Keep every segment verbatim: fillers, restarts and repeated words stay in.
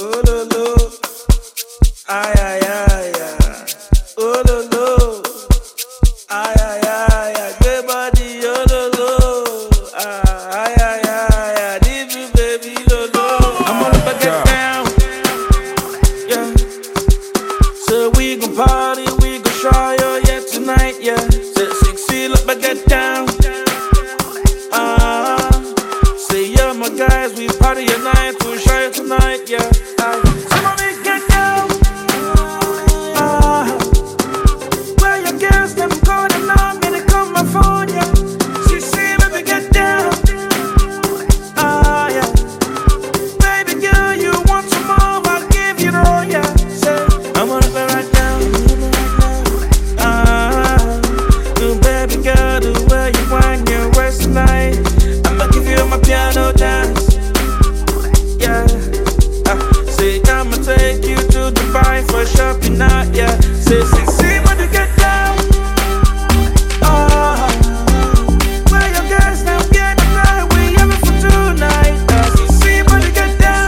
Oh lo lo, ay ay ay ay. Oh lo lo, ay ay ay ay. Good body, oh lo lo, ay ay ay ay. Leave you baby, lo lo. I'm gonna get down, yeah. So we gon' party, we gon' try, oh yeah tonight, yeah. So sexy, look back, get down. Ah, uh, say yeah, my guys, we party at night, we'll try it tonight, yeah. Uh, Somebody get down. Ah, uh, where your girls them calling on me, they call my phone, yeah. She say, baby, get down. Ah, uh, yeah. Baby girl, you want some more? I'll give you the all, yeah. Say, I'm gonna be right down. Ah, uh, baby girl, the way you wind your waist tonight, I'ma give you my piano dance. Yeah, uh, say I'ma take you to Dubai for shopping night. Yeah, say, say, say, but you get down. Oh, where your girls now get down? We have it for tonight. Uh, say, say, but you get down.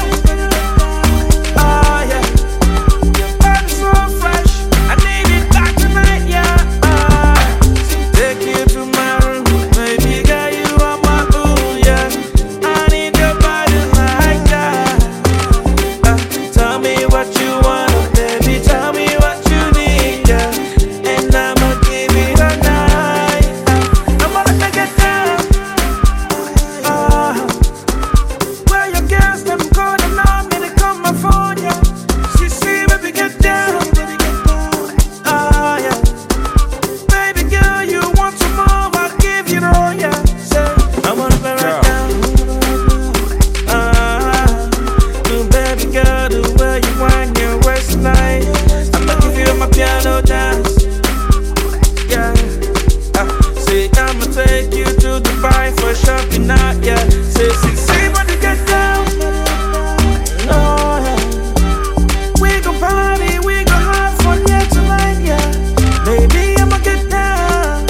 Oh yeah, your body's so fresh. I need it back tonight. Yeah, uh, so take you to my room, baby girl, you are my ooh. Yeah, I need your body like that. Uh, tell me what you want, baby. Tell me what you need, yeah. And I'ma give it a night. Uh, I'm gonna get down. Uh, where your girls them calling on me, they call my phone, yeah. She see, baby, get down. Ah, yeah. Baby girl, you want some more? I'll give you the all, yeah. Say, I'm gonna be right down. Ah, uh, baby girl, the way you wind your waist tonight, I'ma give you my piano dance. Yeah, uh, say I'ma take you to Dubai for shopping night. Yeah, say, say, say, when you get down. Oh, yeah. We gon' party, we gon' have fun, yeah, tonight, yeah. Baby, I'ma get down.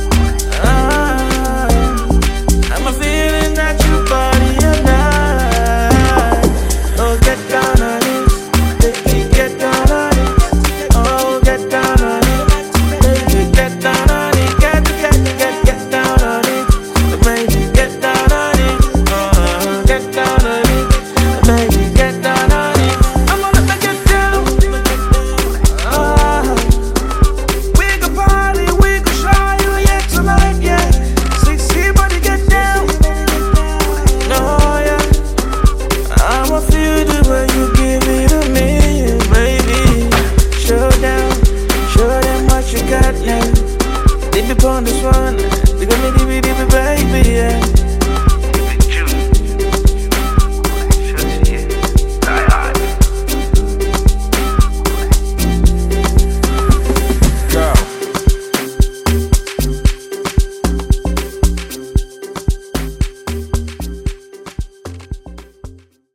Ah, I'm a feeling that you body and night. Oh, get down on it, baby, get down on it. Oh, get down on it, baby, get down on it. Get, get, get, get down on it, baby, get down on it. Oh, get down on it, baby, get down on it. I'm gonna make it down. Ah, we gon' party, we gon' show you, yeah, tonight, yeah. Sexy body, get down. Oh, yeah. I'ma feel the way you give it to me, baby. Show down, show them what you got, yeah. Dip upon this one.